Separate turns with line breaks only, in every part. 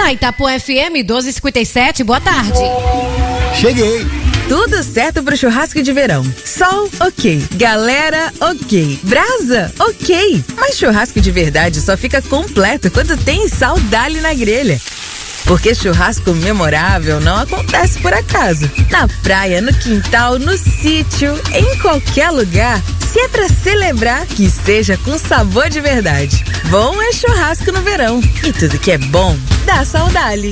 na Itapuã FM 1257, boa tarde.
Cheguei.
Tudo certo pro churrasco de verão. Sol, ok. Galera, ok. Brasa, ok. Mas churrasco de verdade só fica completo quando tem Saudali na grelha. Porque churrasco memorável não acontece por acaso. Na praia, no quintal, no sítio, em qualquer lugar. Se é pra celebrar, que seja com sabor de verdade. Bom é churrasco no verão. E tudo que é bom, dá Saudali.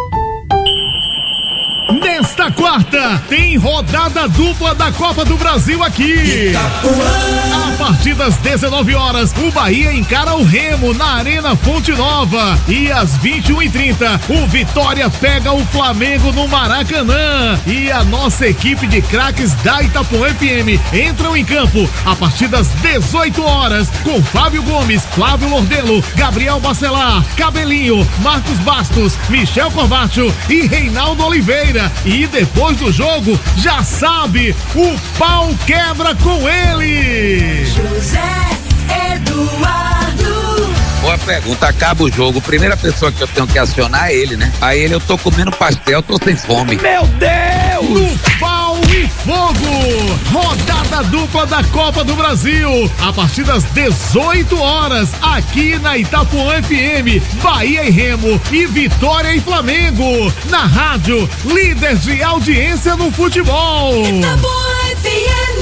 Nesta quarta, tem rodada dupla da Copa do Brasil aqui. A partir das 19 horas, o Bahia encara o Remo na Arena Fonte Nova. E às 21h30, o Vitória pega o Flamengo no Maracanã. E a nossa equipe de craques da Itapuã FM entram em campo a partir das 18 horas com Fábio Gomes, Flávio Lordelo, Gabriel Bacelar, Cabelinho, Marcos Bastos, Michel Corbacho e Reinaldo Oliveira. E depois do jogo, já sabe, o pau quebra com ele.
José Eduardo.
Boa pergunta, acaba o jogo, primeira pessoa que eu tenho que acionar é ele, né? Aí eu tô comendo pastel, tô sem fome. Meu Deus!
No pau e fogo, rodada dupla da Copa do Brasil, a partir das 18 horas, aqui na Itapuã FM, Bahia e Remo e Vitória e Flamengo, na rádio, líder de audiência no futebol.
Itapuã FM.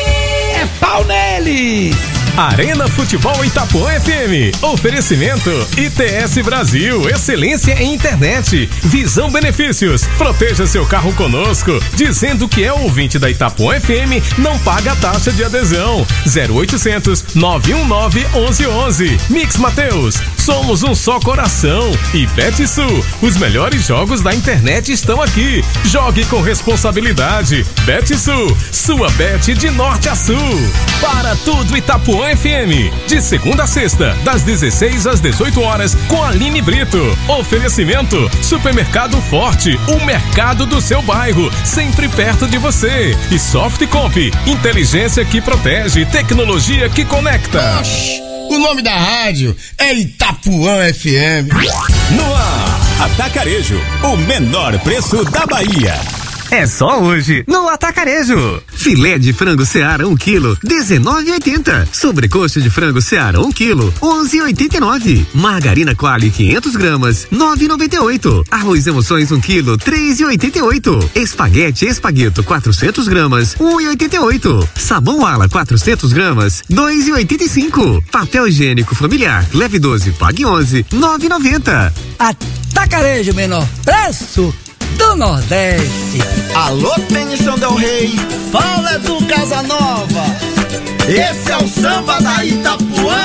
É pau nele!
Arena Futebol Itapuã FM. Oferecimento ITS Brasil, excelência em internet. Visão Benefícios. Proteja seu carro conosco. Dizendo que é ouvinte da Itapuã FM, não paga taxa de adesão. 0800 919 1111. Mix Mateus. Somos um só coração. E Betsul. Os melhores jogos da internet estão aqui. Jogue com responsabilidade. Betsul. Sua bet de norte a sul. Para tudo Itapuã FM, de segunda a sexta, das 16 às 18 horas, com Aline Brito. Oferecimento: Supermercado Forte, o mercado do seu bairro, sempre perto de você. E Softcomp, inteligência que protege, tecnologia que conecta.
Oxi, o nome da rádio é Itapuã FM.
No ar, Atacarejo, o menor preço da Bahia.
É só hoje no Atacarejo. Filé de frango Seara 1 kg, R$19,80. Sobrecoxa de frango Seara 1 kg, R$11,89. Margarina Qualy 500 gramas, R$9,98. Arroz Emoções 1 kg, R$3,88. Espaguete Espagueto 400 gramas, R$1,88. Sabão Ala 400 gramas, R$2,85. Papel higiênico familiar, leve 12, pague 11, R$9,90.
Atacarejo, menor preço do Nordeste.
Alô, Tênison Del Rey, fala do Casa Nova. Esse é o samba da Itapuã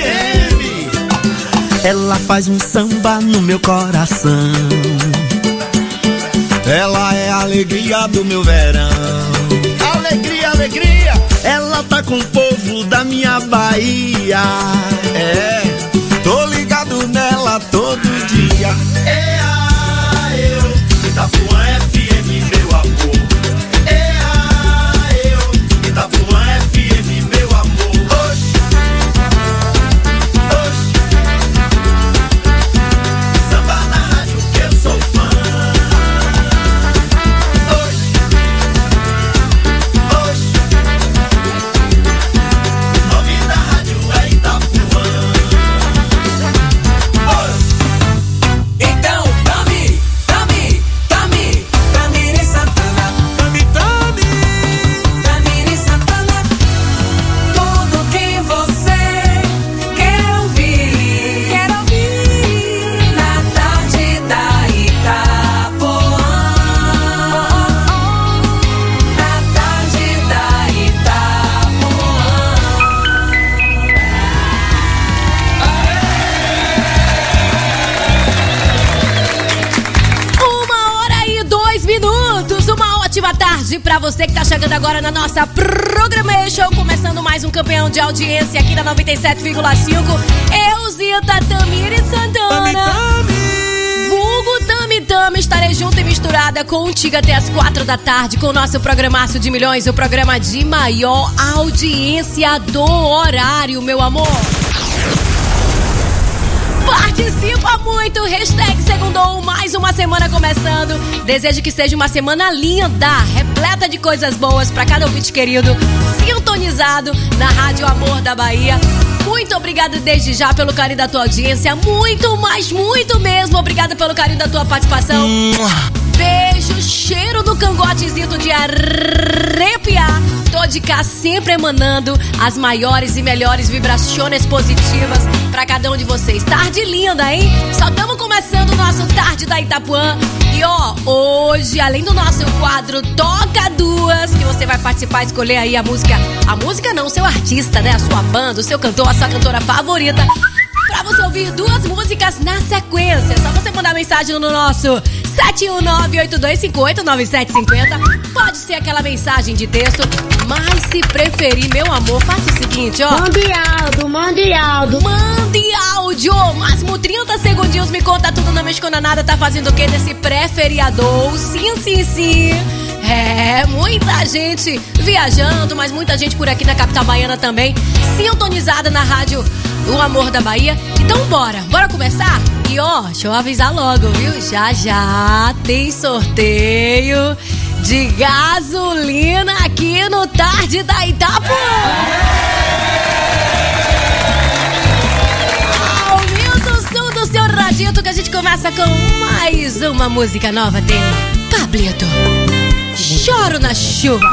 FM.
Ela faz um samba no meu coração.
Ela é a alegria do meu verão. Alegria, alegria.
Ela tá com o povo da minha Bahia.
É, tô ligado nela todo dia.
Itapuã FM, meu amor. Eu, Itapuã FM, meu amor. Oxi, oxi. Samba na rádio que eu sou fã. Oxi, oxi. O nome da rádio é Itapuã. Oxi.
Então, Tamiri Santana, Tamiri Santana, tudo que você quer ouvir, na tarde da Itapuã, na tarde da Itapuã.
1h02, uma ótima tarde pra você que tá chegando agora na nossa Programation, começando mais um campeão de audiência aqui da 97,5. Euzita Tamiri Santana, vulgo Tami Tami, estarei junto e misturada contigo até as 4 da tarde com o nosso programaço de milhões, o programa de maior audiência do horário, meu amor. Participa muito, hashtag segundou uma semana começando. Desejo que seja uma semana linda, repleta de coisas boas pra cada ouvinte querido, sintonizado na Rádio Amor da Bahia. Muito obrigada desde já pelo carinho da tua audiência. Muito, mas muito mesmo. Obrigada pelo carinho da tua participação. Beijo, cheiro do cangotezinho de arrepiar. Tô de cá sempre emanando as maiores e melhores vibrações positivas pra cada um de vocês. Tarde linda, hein? Só estamos começando o nosso Tarde da Itapuã. E ó, hoje, além do nosso quadro Toca Duas, que você vai participar, escolher aí a música. A música não, o seu artista, né? A sua banda, o seu cantor, a sua cantora favorita. Pra você ouvir duas músicas na sequência. É só você mandar mensagem no nosso 719-8258-9750. Pode ser aquela mensagem de texto, mas se preferir, meu amor, faça o seguinte, ó.
Mande áudio, mande áudio.
Mande áudio. Máximo 30 segundinhos, me conta tudo, não mexe com nada. Tá fazendo o que nesse pré-feriador? Sim, sim, sim. É, muita gente viajando, mas muita gente por aqui na capital baiana também, sintonizada na rádio O Amor da Bahia. Então bora começar? E ó, deixa eu avisar logo, viu? Já tem sorteio de gasolina aqui no Tarde da Itapuã. Aumenta o som do seu radito que a gente começa com mais uma música nova dele, Pablito. Choro na chuva.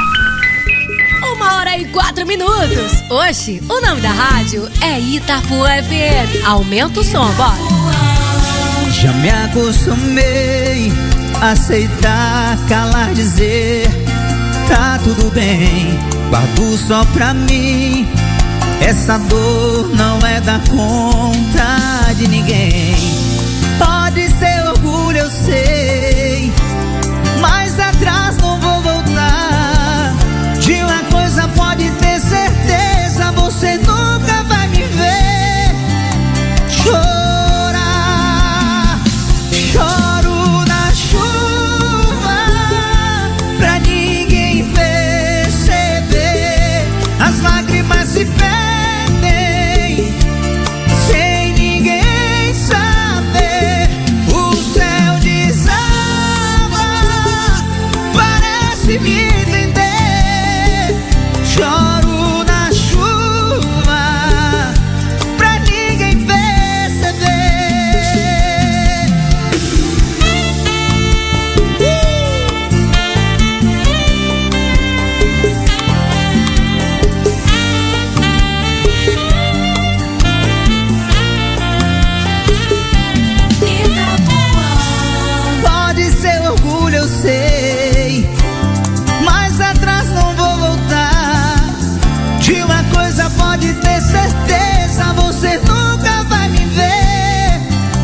1h04. Hoje, o nome da rádio é Itapuã FM. Aumenta o som, bora.
Já me acostumei a aceitar, calar, dizer tá tudo bem, guardo só pra mim. Essa dor não é da conta de ninguém. Pode ser orgulho, eu sei, mas atrás não vou voltar. De uma coisa pode ter certeza, você nunca vai me ver chorar. Choro na chuva pra ninguém perceber. As lágrimas se perdem sem ninguém saber. O céu desaba, parece me entender. Choro na chuva pra ninguém perceber. Pode ser orgulho, eu sei, mas atrás não vou voltar. De uma coisa pode ter certeza, você nunca vai me ver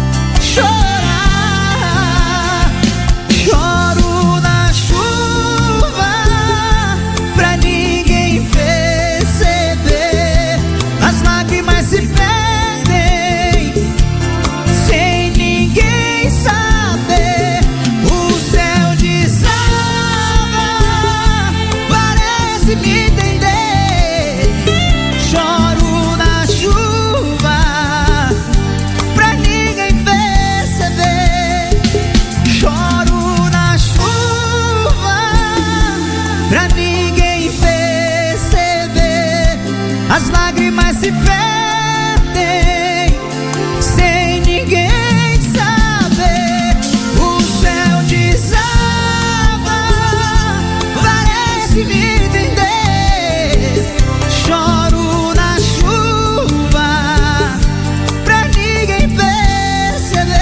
chorar. Choro na chuva pra ninguém perceber. As lágrimas se perdem sem ninguém saber. O céu desaba, parece me entender. Choro na chuva pra ninguém perceber. Choro na chuva pra ninguém perceber. As lágrimas se perdem sem ninguém saber. O céu desaba, parece me entender. Choro na chuva pra ninguém perceber.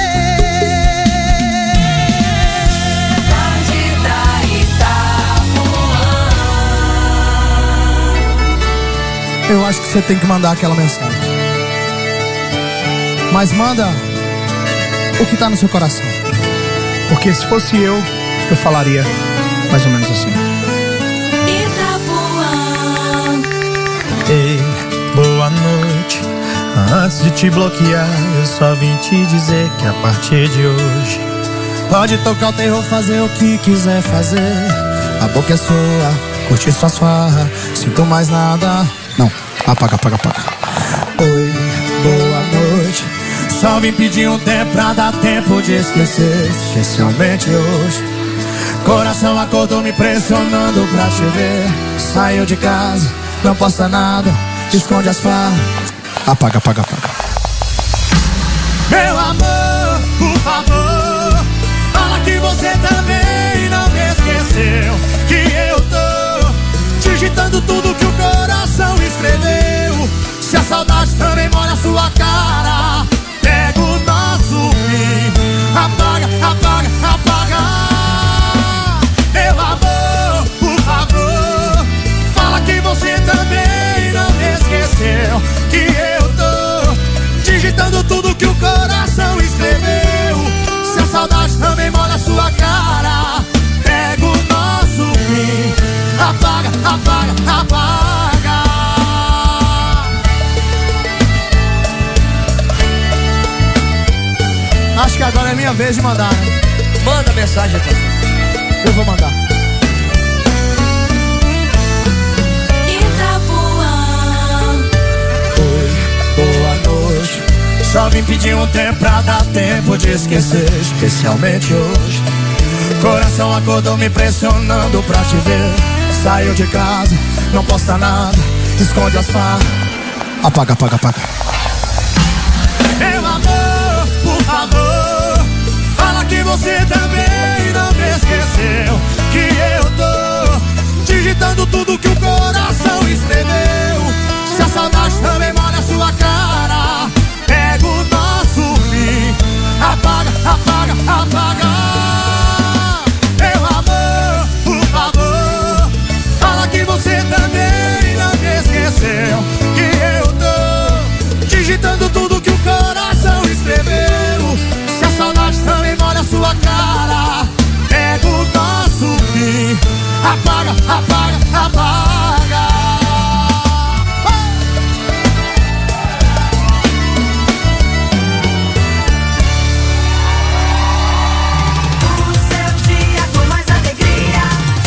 Tarde da Itapuã.
Eu acho que você tem que mandar aquela mensagem. Mas manda o que tá no seu coração. Porque se fosse eu falaria mais ou menos assim.
Ei, boa noite. Antes de te bloquear, eu só vim te dizer que a partir de hoje pode tocar o terror, fazer o que quiser fazer. A boca é sua, curtir suas farras. Sinto mais nada. Não, apaga. Oi, boa noite.
Só vim pedir um tempo pra dar tempo de esquecer, especialmente hoje. Coração acordou me pressionando pra te ver. Saiu de casa, não posta nada, esconde as farras.
Apaga, apaga, apaga.
Meu amor, por favor, fala que você também não me esqueceu. Que eu tô digitando tudo que o coração escreveu. Se a saudade também mora na sua cara, pega o nosso fim, apaga, apaga, apaga. Meu amor, por favor, fala que você também não me esqueceu. Que eu tô digitando tudo que o coração escreveu. Se a saudade também mora na sua cara, pega o nosso fim, apaga, apaga, apaga. Acho que agora é minha vez de mandar, né?
Manda mensagem, parceiro.
Eu vou mandar. Oi, boa noite. Só vim pedir um tempo pra dar tempo de esquecer, especialmente hoje. Coração acordou me pressionando pra te ver. Saiu de casa, não posta nada, esconde as farras.
Apaga, apaga, apaga.
Meu amor, por favor, fala que você também não me esqueceu. Que eu tô digitando tudo que o coração escreveu. Se a saudade também mora na sua cara, pega o nosso fim, apaga, apaga, apaga. Meu amor, por favor, fala que você também não me esqueceu. Que eu tô digitando tudo que o coração escreveu. Se a saudade também mora na sua cara, pega o nosso fim, apaga, apaga, apaga.
O seu dia com mais alegria,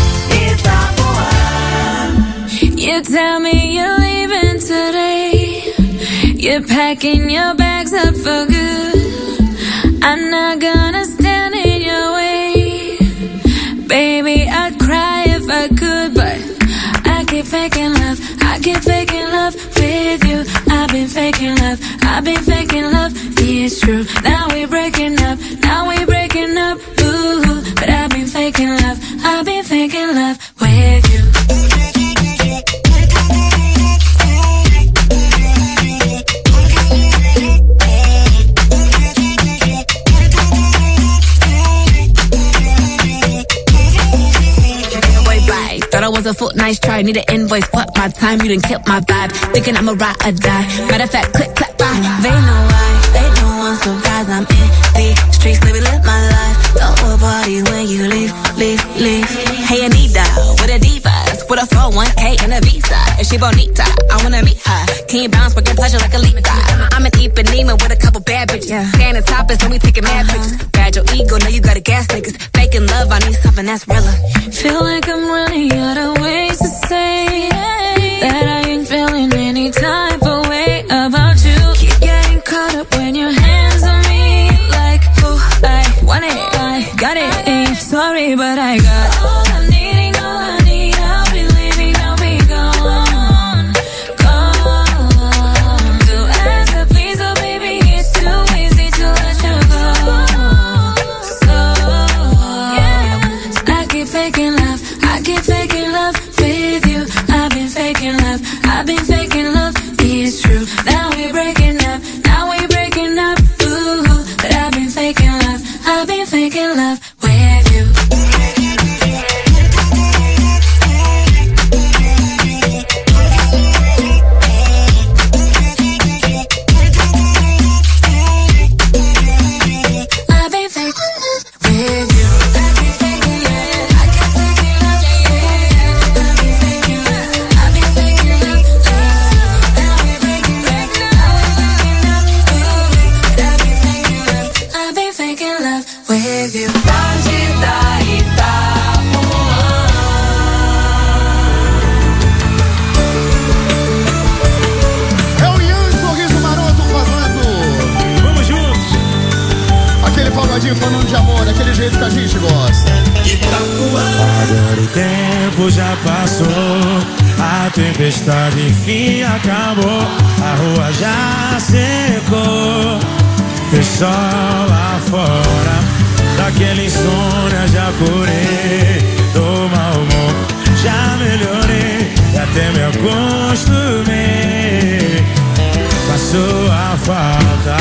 Itapuã.
You tell me you're leaving today. You're packing your bags up for good. I'm not gonna stand in your way. Baby, I'd cry if I could, but I keep faking love. I keep faking love with you. I've been faking love. I've been faking love. It's true. Now we're breaking up. Now we're breaking up. Ooh, but I've been faking love. I've been faking love with you.
Thought I was a foot, nice try, need an invoice, fuck my time, you done killed my vibe, thinking I'ma ride or die, matter of fact, click, clap, bye. They know why, they know I'm surprised, I'm in the streets, living my life, don't party when you leave, leave, leave. Hey Anita, with a divas, with a 401k and a visa, if she bonita, I wanna meet her, can you bounce, working pleasure like a leap? I'm an Ipanema with a couple bad bitches, standing topless and we taking mad pictures, bad your ego, now you gotta gas niggas, faking love, I need something that's realer.
Feel like I'm running out of ways to say that I ain't feeling any type of way about you. Keep getting caught up when your hands on me, like, oh, I want it, I got it, ain't sorry, but I got all I'm needing, all I need. I'll be leaving, I'll be gone, gone. To ask her please, oh baby, it's too easy to let you go. So, yeah, I keep faking love, I keep faking love with you. I've been faking love, I've been faking love, it's true. Now we're breaking up, now we're breaking up, ooh, but I've been faking love, I've been faking love with you. I've been faking with you. I've been faking love, I keep faking love, yeah. I've been faking love, I've been faking love, now we're breaking up, now we're breaking up, ooh, but I've been faking love, I've been faking love with you.
É o Ian Sorriso Maroto fazendo. Vamos juntos.
pagodinho falando de amor, daquele jeito que a gente gosta.
Agora o tempo já passou, a tempestade enfim acabou, a rua já secou, fez sol lá fora, daquele insônia já curei, do mau humor já melhorei, e até me acostumei com a sua falta.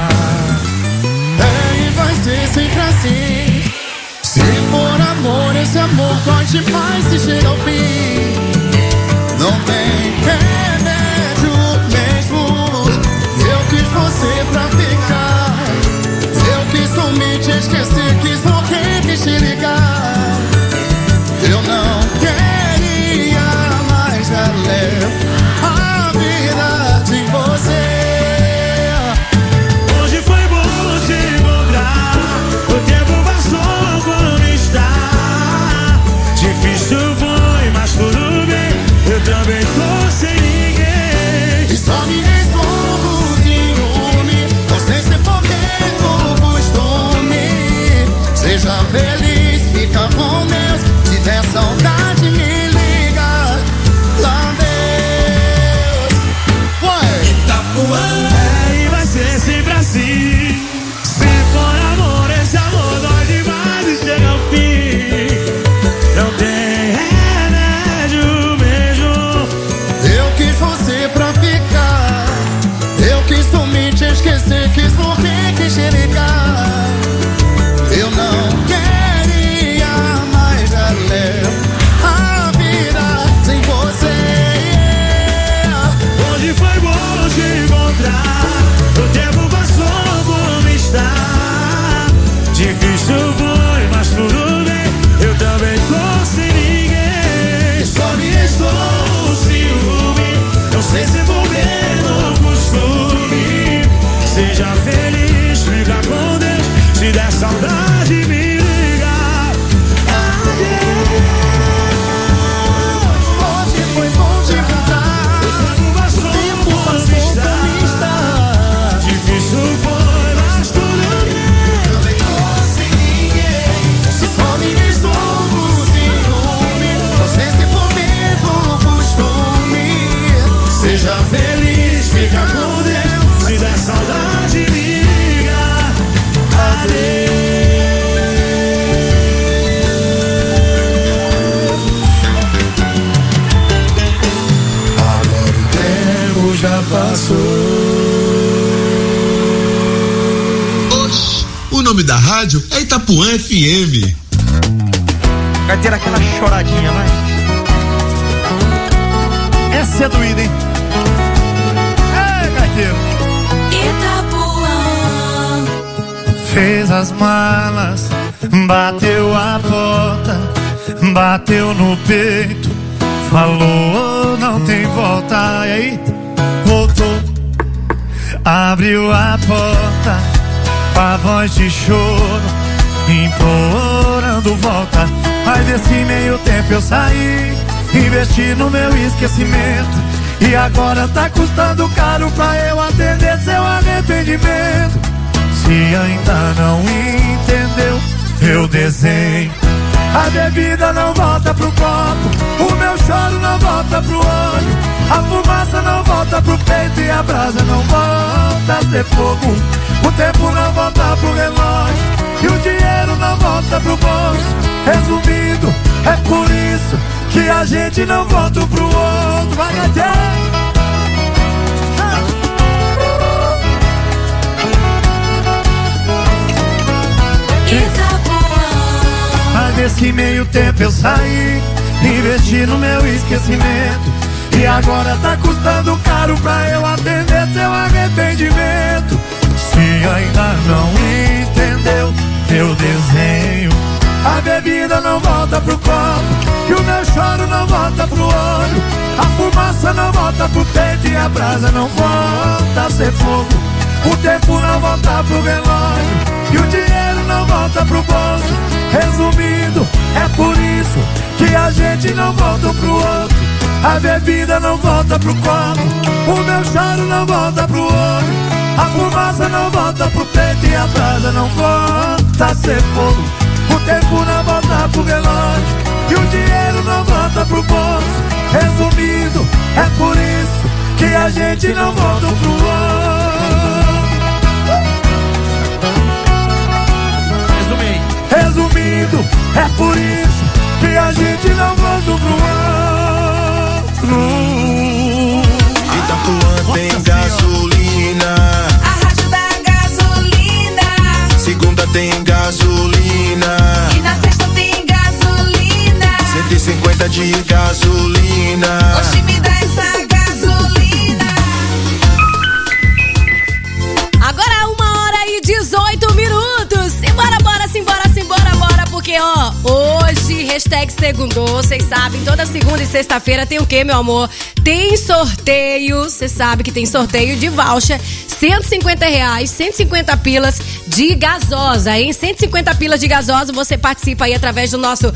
E vai ser sempre assim. Se for amor, esse amor pode mais se chega ao fim. Não tem remédio mesmo. Eu quis você pra ficar. Eu quis sumir, te esquecer, quis morrer, quis te ligar. Eu não queria mais ler a vida de você.
Hoje foi bom te encontrar, o tempo passou como está. Difícil foi, mas tudo bem, eu também tô sem ninguém.
E só me restou o ciúme, não sei se for tempo costume. Seja feliz, fica com Deus, se der saudade me liga. Lá Deus.
Itapuã. E vai ser sempre assim. Se for amor, esse amor dói demais e chega ao fim. Não tem remédio mesmo.
Eu quis você pra ficar. Eu quis sumir, te esquecer, quis morrer, quis te ligar. Eu não queria mais ler a vida sem você.
Hoje foi bom te encontrar, o tempo passou como está. Difícil foi, mas tudo bem, eu também tô sem ninguém. Só me restou o ciúme, não sei se vou ver no costume. Seja feliz, fica com Deus, se der saudade me liga. Adeus.
Hoje foi bom te encontrar,
o tempo passou como está. Difícil foi, mas tudo bem,
também tô sem ninguém. Se só me restou o ciúme, não sei se for medo ou costume.
seja feliz, fica com Deus, se der saudade me liga. Adeus. Agora o tempo já passou.
O nome da rádio é Itapuã FM.
Vai ter aquela choradinha, vai. Essa é doída, hein? É, gaiteiro.
Itapuã.
Fez as malas, bateu a porta, bateu no peito, falou não tem volta. E aí, voltou, abriu a porta, com a voz de choro, implorando volta. Mas desse meio tempo eu saí, investi no meu esquecimento, e agora tá custando caro pra eu atender seu arrependimento. Se ainda não entendeu, eu desenho. A bebida não volta pro copo, o meu choro não volta pro olho, a fumaça não volta pro peito e a brasa não volta a ser fogo. O tempo não volta pro relógio e o dinheiro não volta pro bolso. Resumindo, é por isso que a gente não volta um pro outro. Vai, gatinho! Mas nesse meio tempo eu saí, investi no meu esquecimento, e agora tá custando caro pra eu atender seu arrependimento. Se ainda não entendeu, eu desenho. A bebida não volta pro copo e o meu choro não volta pro olho, a fumaça não volta pro peito e a brasa não volta a ser fogo. O tempo não volta pro relógio e o dinheiro não volta pro bolso. Resumindo, é por isso que a gente não volta um pro outro. A bebida não volta pro copo, o meu choro não volta pro olho, A fumaça não volta pro peito e a brasa não volta a ser fogo. O tempo não volta pro relógio e o dinheiro não volta pro bolso. Resumindo, é por isso que a gente não volta pro outro. Resumindo, é por isso que a gente não volta pro outro.
Itapuã tem gasolina.
A rádio da gasolina.
Segunda tem gasolina.
E na sexta tem gasolina.
150 de gasolina.
Oxi, me dá essa gasolina.
Agora 1h18. Simbora, bora, porque ó, hoje, #segundou, vocês sabem, toda segunda e sexta-feira tem o quê, meu amor? Tem sorteio, você sabe que tem sorteio de voucher, R$150, 150 pilas de gasosa, hein? 150 pilas de gasosa, você participa aí através do nosso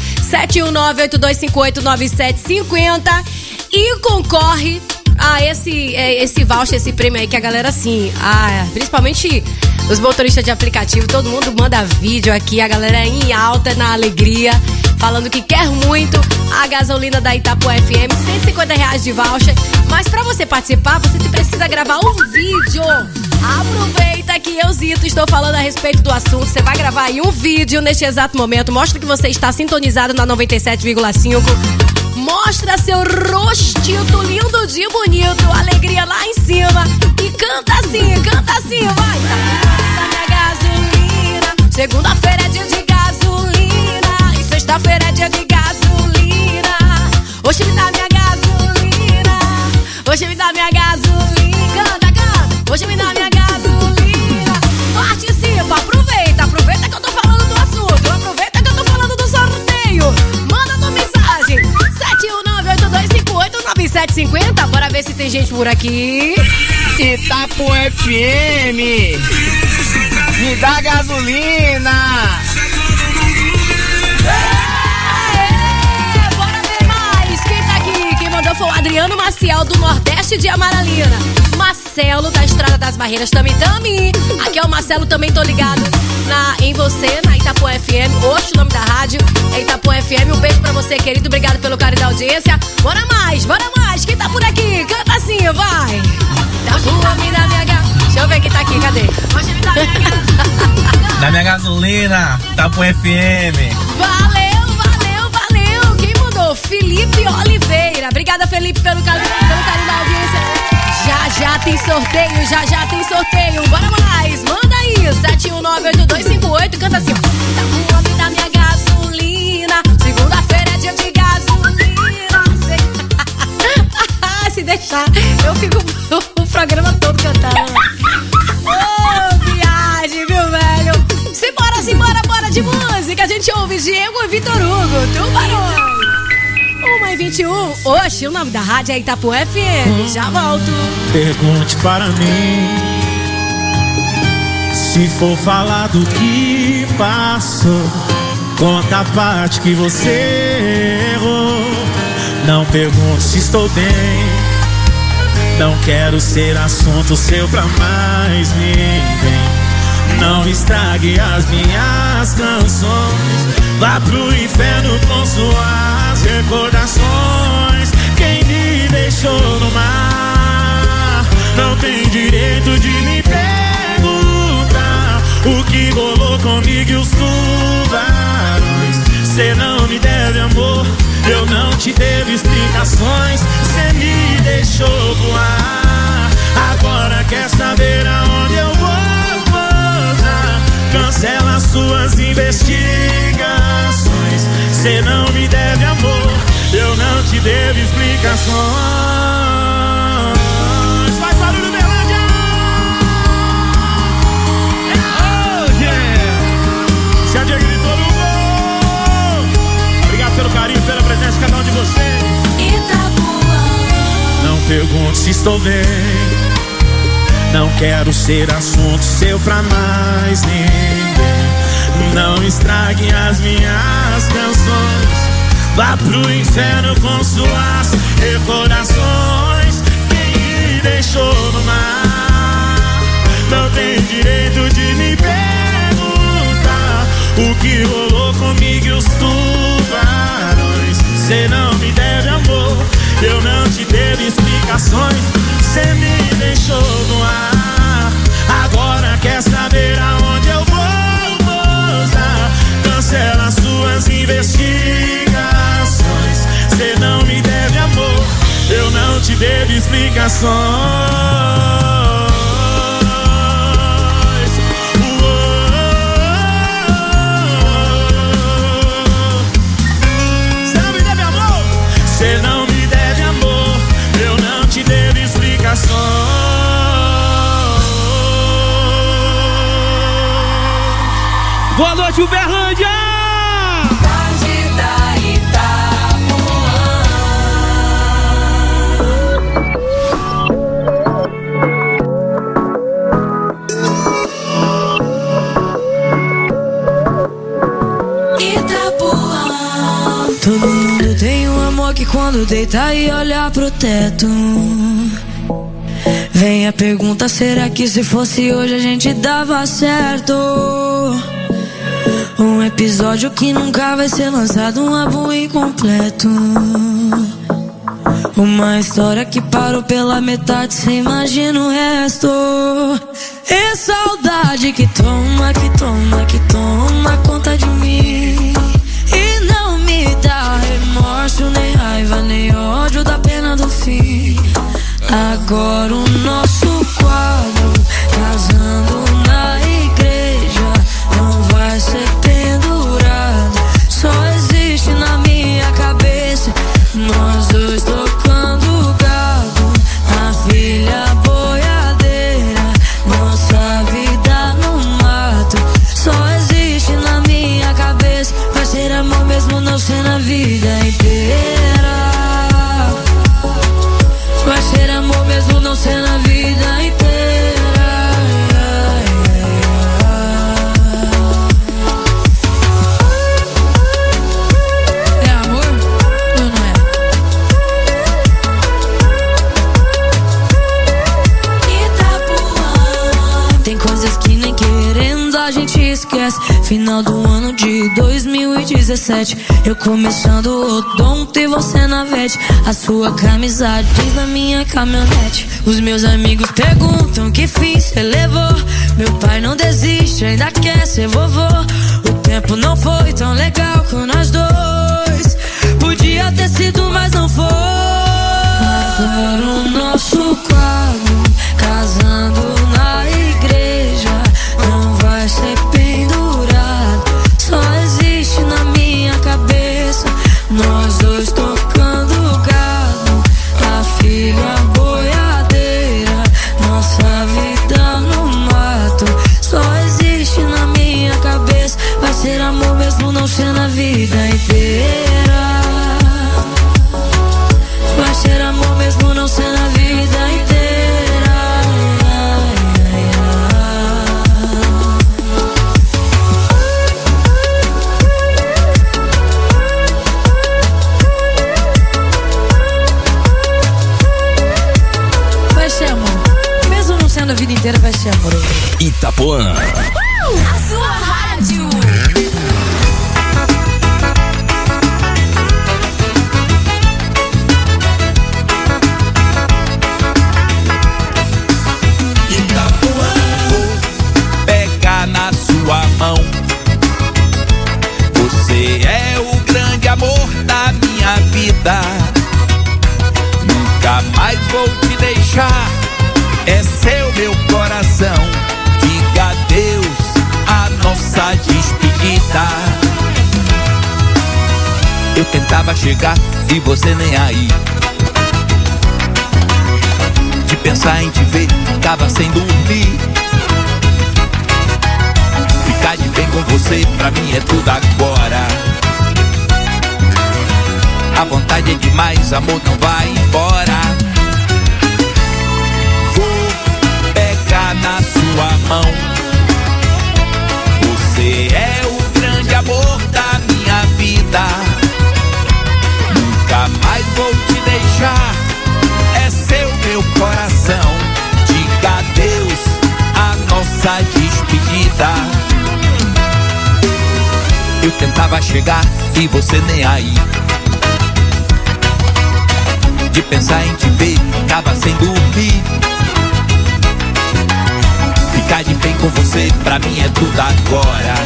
719-8258-9750 e concorre a esse voucher, esse prêmio aí que a galera, assim, principalmente os motoristas de aplicativo, todo mundo manda vídeo aqui, a galera em alta, na alegria, falando que quer muito a gasolina da Itapuã FM, R$150 de voucher. Mas pra você participar, você precisa gravar um vídeo. Aproveita que eu, Zito, estou falando a respeito do assunto. Você vai gravar aí um vídeo neste exato momento. Mostra que você está sintonizado na 97,5. Mostra seu rostito lindo de bonito, alegria lá em cima. E canta assim, vai. Da minha gasolina. Segunda-feira é dia de gasolina. E sexta-feira é dia de gasolina. Hoje me dá minha gasolina. Hoje me dá minha gasolina. Canta. Hoje me dá minha gasolina. Participa, aproveita que eu tô falando do assunto. Aproveita que eu tô falando do sorteio. Manda tua mensagem. 719-8258-9750. Bora ver se tem gente por aqui.
Itapuã FM, me dá gasolina.
Bora ver mais. Quem tá aqui? Quem mandou foi o Adriano Maciel, do Nordeste de Amaralina. Marcelo, da Estrada das Barreiras, Tami. Aqui é o Marcelo, também tô ligado em você, na Itapuã FM. Oxe, o nome da rádio é Itapuã FM. Um beijo pra você, querido. Obrigado pelo carinho da audiência. Bora mais. Quem tá por aqui? Canta assim, vai. Itapuã, me dá minha gasolina. Deixa eu ver quem tá aqui, cadê? Hoje me dá minha gasolina.
Dá minha gasolina, Itapuã FM.
Valeu. Quem mandou? Felipe Oliveira. Obrigada, Felipe, pelo carinho da audiência. Já tem sorteio. Bora mais. Manda aí. 719-8258. Canta assim, ó. Itapuã, me dá minha gasolina. Segunda-feira é dia de gasolina. Se deixar, eu fico o programa todo cantando. Viagem, viu, velho? Bora de música. A gente ouve Diego e Vitor Hugo, Tubarões. 1h21. Oxe, o nome da rádio é Itapuã FM. Já volto.
Pergunte para mim, se for falar do que passou, conta a parte que você errou. Não pergunte se estou bem, não quero ser assunto seu pra mais ninguém. Não estrague as minhas canções, vá pro inferno com suas recordações. Quem me deixou no mar não tem direito de me perguntar o que rolou comigo e os tubarões. Cê não me deve amor, eu não te devo explicações. Cê me deixou voar, agora quer saber aonde eu vou pousar. Cancela suas investigações. Cê não me deve amor, eu não te devo explicações. Faz barulho, Berlândia! Oh, yeah! Se a Diego gritou no gol. Obrigado pelo carinho, pela presença de cada um de vocês. Não pergunte se estou bem, não quero ser assunto seu pra mais ninguém. Não estrague as minhas canções, vá pro inferno com suas recordações. Quem me deixou no mar Não tem direito de me perguntar o que rolou comigo e os tubarões. Cê não me deve amor, eu não te devo explicações. Cê me deixou no ar, agora quer saber aonde eu vou, moça. Cancela suas investigações. Cê não me deve amor, eu não te devo explicações. Cê não me deve amor, eu não te devo explicações.
Boa noite, Uberlândia!
Todo mundo tem um amor que quando deita e olha pro teto, vem a pergunta, será que se fosse hoje a gente dava certo? Um episódio que nunca vai ser lançado, um álbum incompleto. Uma história que parou pela metade, cê imagina o resto. É saudade que toma, que toma, que toma conta de mim. E não me dá remorso, nem raiva, nem ódio da pena do fim. Agora o nosso quadro, casando na igreja, não vai ser pendurado. Só existe na minha cabeça nós dois tocando gado, a filha boiadeira, nossa vida no mato. Só existe na minha cabeça, vai ser amor mesmo não ser na vida inteira. Vai ser amor mesmo não ser na vida inteira. É amor ou não é? Itapuã. Tem coisas que nem querendo a gente esquece. Final do ano de 2017, eu começando o odonto e você na vete. A sua camisa jeans na minha caminhonete. Os meus amigos perguntam que fim cê levou. Meu pai não desiste, ainda quer ser vovô. O tempo não foi tão legal com nós dois. Podia ter sido, mas não foi. Agora o nosso quadro, casando na igreja, não vai ser pendurado. Só existe na minha cabeça nós dois tocando gado, a filha boiadeira, nossa vida no mato. Só existe na minha cabeça, vai ser amor mesmo não ser na vida inteira. Vai ser amor mesmo não ser na vida inteira. Vai ser amor, mesmo não sendo a vida inteira, vai ser amor.
Itapuã.
A sua rádio.
Pega na sua mão. Você é o grande amor da minha vida. Nunca mais vou te deixar. É seu meu coração. Diga adeus a nossa despedida. Eu tentava chegar e você nem aí. De pensar em te ver, tava sem dormir. Ficar de bem com você, pra mim é tudo agora. A vontade é demais, amor, não vai embora. Vou pegar na sua mão. Você é o grande amor da minha vida. Nunca mais vou te deixar. É seu meu coração. Diga adeus a tentava chegar e você nem aí. De pensar em te ver, tava sem dormir. Ficar de bem com você, pra mim é tudo agora.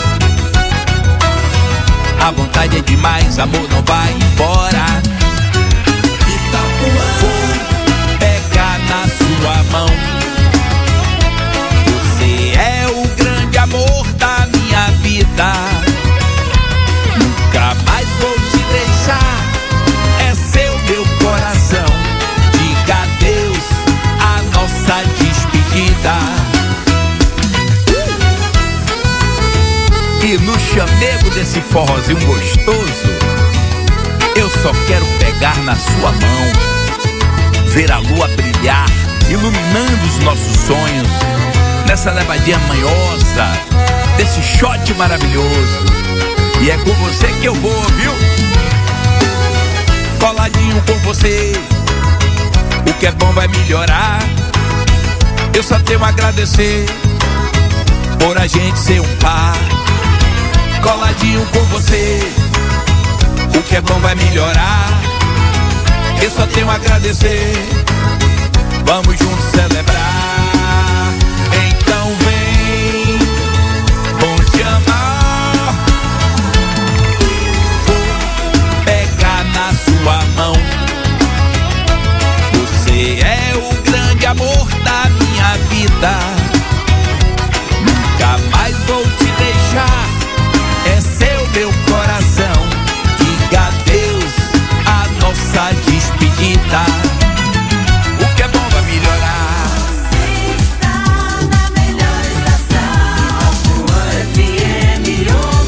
A vontade é demais, amor, não vai embora. Vou pegar na sua mão. Você é o grande amor da minha vida. Nunca mais vou te deixar. É seu meu coração. Diga adeus a nossa despedida. E no chamego desse forrozinho gostoso, eu só quero pegar na sua mão, ver a lua brilhar, iluminando os nossos sonhos, nessa levadinha manhosa, desse shot maravilhoso. E é com você que eu vou, viu? Coladinho com você, o que é bom vai melhorar. Eu só tenho a agradecer por a gente ser um par. Coladinho com você, o que é bom vai melhorar. Eu só tenho a agradecer. Vamos juntos celebrar. Então vem, vou te amar. Vou pegar na sua mão. Você é o grande amor da minha vida. Nunca mais vou te deixar. É seu meu coração. Diga adeus a nossa despedida. O que é bom vai melhorar.
Você está na melhor estação, Itapuã FM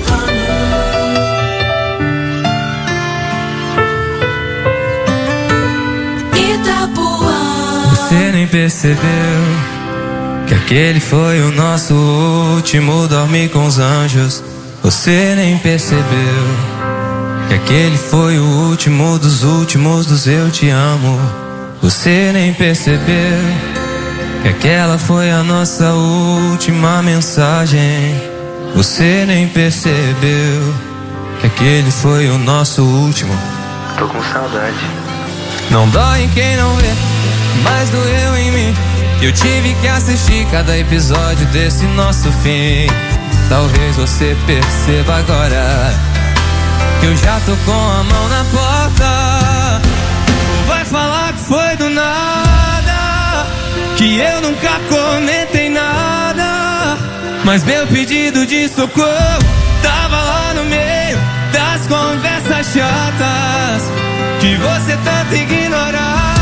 outono. Itapuã.
Você nem percebeu que aquele foi o nosso último dormir com os anjos. Você nem percebeu que aquele foi o último dos eu te amo. Você nem percebeu que aquela foi a nossa última mensagem. Você nem percebeu que aquele foi o nosso último.
Tô com saudade.
Não dói em quem não vê, mas doeu em mim. Eu tive que assistir cada episódio desse nosso fim. Talvez você perceba agora que eu já tô com a mão na porta. Ou vai falar que foi do nada, que eu nunca comentei nada, mas meu pedido de socorro tava lá no meio das conversas chatas que você tanto ignorava.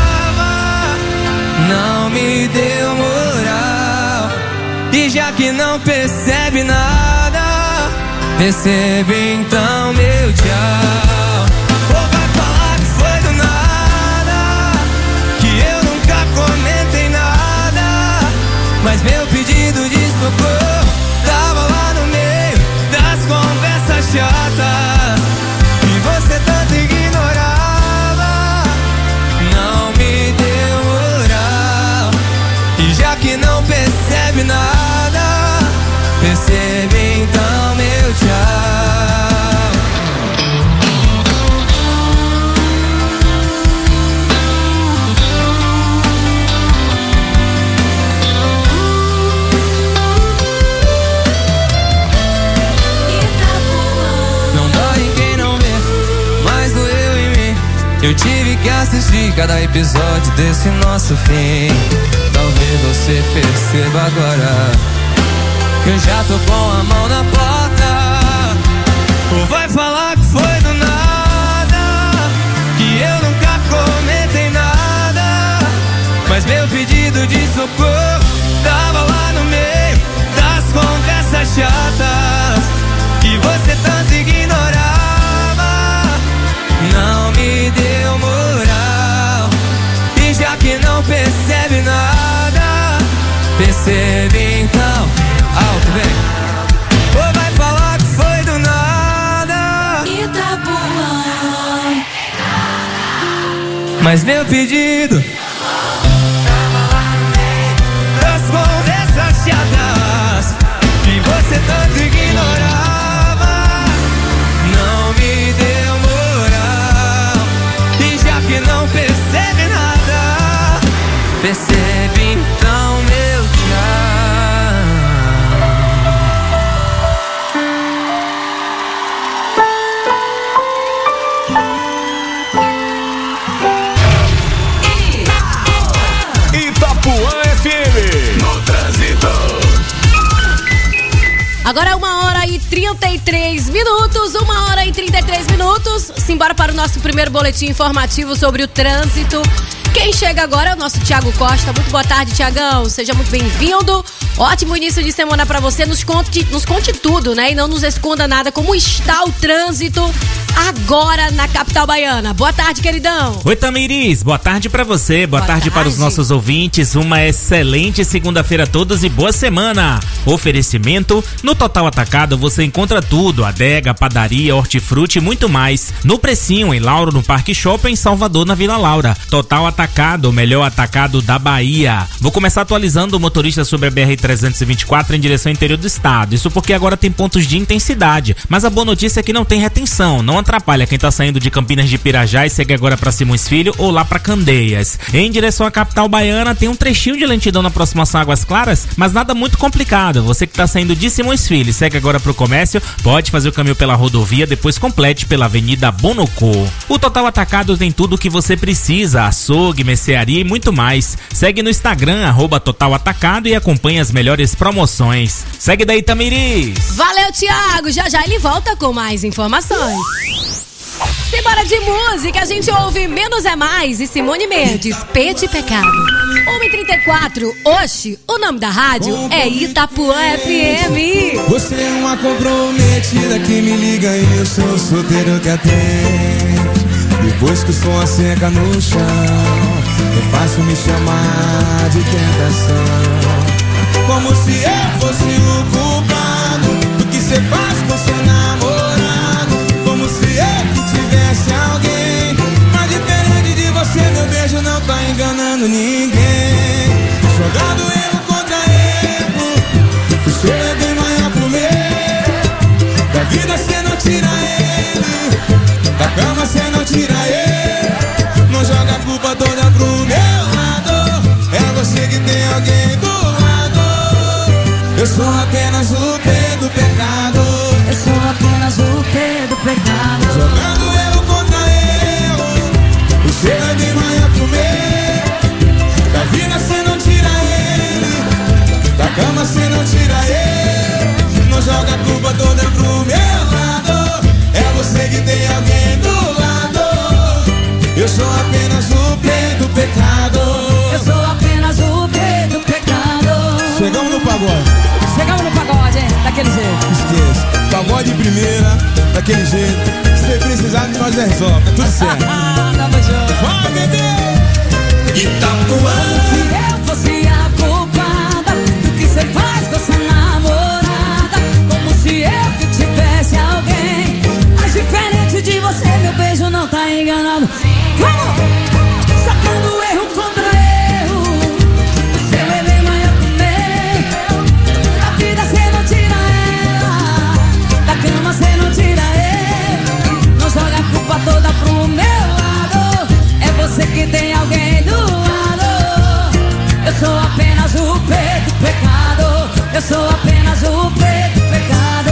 Não me deu moral. E já que não percebe nada, percebe então meu tchau. Ou vai falar que foi do nada, que eu nunca comentei nada, mas meu pedido de socorro tava lá no meio das conversas chatas que você tanto ignorava. Não me deu moral. E já que não percebe nada, percebe então meu tchau. Não dói em quem não vê, mas doeu em mim. Eu tive que assistir cada episódio desse nosso fim. Talvez você perceba agora que eu já tô com a mão na porta. Ou vai falar que foi do nada, que eu nunca comentei nada, mas meu pedido de socorro tava lá no meio das conversas chatas que você tanto ignorava. Não me deu moral. E já que não percebe nada, percebe então. Alto, vem. Ou vai falar que foi do nada,
Itapuã.
mas meu pedido das conversas chatas que você tanto ignorava.
Agora é 1h33, 1h33. Simbora para o nosso primeiro boletim informativo sobre o trânsito. Quem chega agora é o nosso Thiago Costa. Muito boa tarde, Thiagão. Seja muito bem-vindo. Ótimo início de semana pra você. Nos conte tudo, né? E não nos esconda nada. Como está o trânsito agora na capital baiana? Boa tarde, queridão.
Oi, Tamiris. Boa tarde pra você. Boa tarde para os nossos ouvintes. Uma excelente segunda-feira a todos e boa semana. Oferecimento: no Total Atacado você encontra tudo: adega, padaria, hortifruti e muito mais. No Precinho, em Lauro, no Parque Shopping, em Salvador, na Vila Laura. Total Atacado, o melhor atacado da Bahia. Vou começar atualizando o motorista sobre a BR-324 em direção ao interior do estado. Isso porque agora tem pontos de intensidade. Mas a boa notícia é que não tem retenção. Não atrapalha quem tá saindo de Campinas de Pirajá e segue agora pra Simões Filho ou lá pra Candeias. Em direção à capital baiana, tem um trechinho de lentidão na aproximação a Águas Claras, mas nada muito complicado. Você que tá saindo de Simões Filho e segue agora pro comércio, pode fazer o caminho pela rodovia, depois complete pela Avenida Bonocô. O Total Atacado tem tudo o que você precisa: açougue, mercearia e muito mais. Segue no Instagram, @Total Atacado, e acompanha as melhores promoções. Segue daí, Tamiris.
Valeu, Thiago. Já ele volta com mais informações. Simbora de música, a gente ouve Menos é Mais e Simone Mendes, P de Pecado. 1h34, oxe, o nome da rádio é Itapuã FM.
Você é uma comprometida que me liga e eu sou solteiro que atende. Depois que o som seca no chão, é fácil me chamar de tentação. Como se eu fosse o culpado do que cê faz com seu namorado. Como se eu que tivesse alguém. Mas diferente de você, meu beijo não tá enganando ninguém. Jogando erro contra erro, o seu é bem maior pro meu. Da vida cê não tira ele, da cama cê não tira ele. Não joga a culpa toda pro meu lado. É você que tem alguém do lado. Eu sou apenas o P do pecado.
Eu sou apenas o P do pecado.
Jogando erro contra erro, o seu é bem maior pro meu. Da vida cê não tira ele, da cama cê não tira ele. Não joga a culpa toda pro meu lado. É você que tem alguém do lado. Eu sou apenas o P do pecado.
Eu sou apenas o P do pecado.
Chegamos no pagode.
Chegamos no pagode, hein? Daquele jeito.
Esqueça. Pagode de primeira, daquele jeito. Se precisar de nós resolve. Tudo certo.
Tamo junto.
Vai, bebê!
Itapuã. Se eu fosse a culpada do que cê faz com essa namorada. Como se eu que tivesse alguém. Mas diferente de você, meu beijo não tá enganando. Vamos! Sacando erro contra erro. O seu é bem maior que o meu. Da vida cê não tira ela, da cama cê não tira ele. Não joga a culpa toda pro meu lado. É você que tem alguém do lado. Eu sou apenas o P do pecado. Eu sou apenas o P do pecado.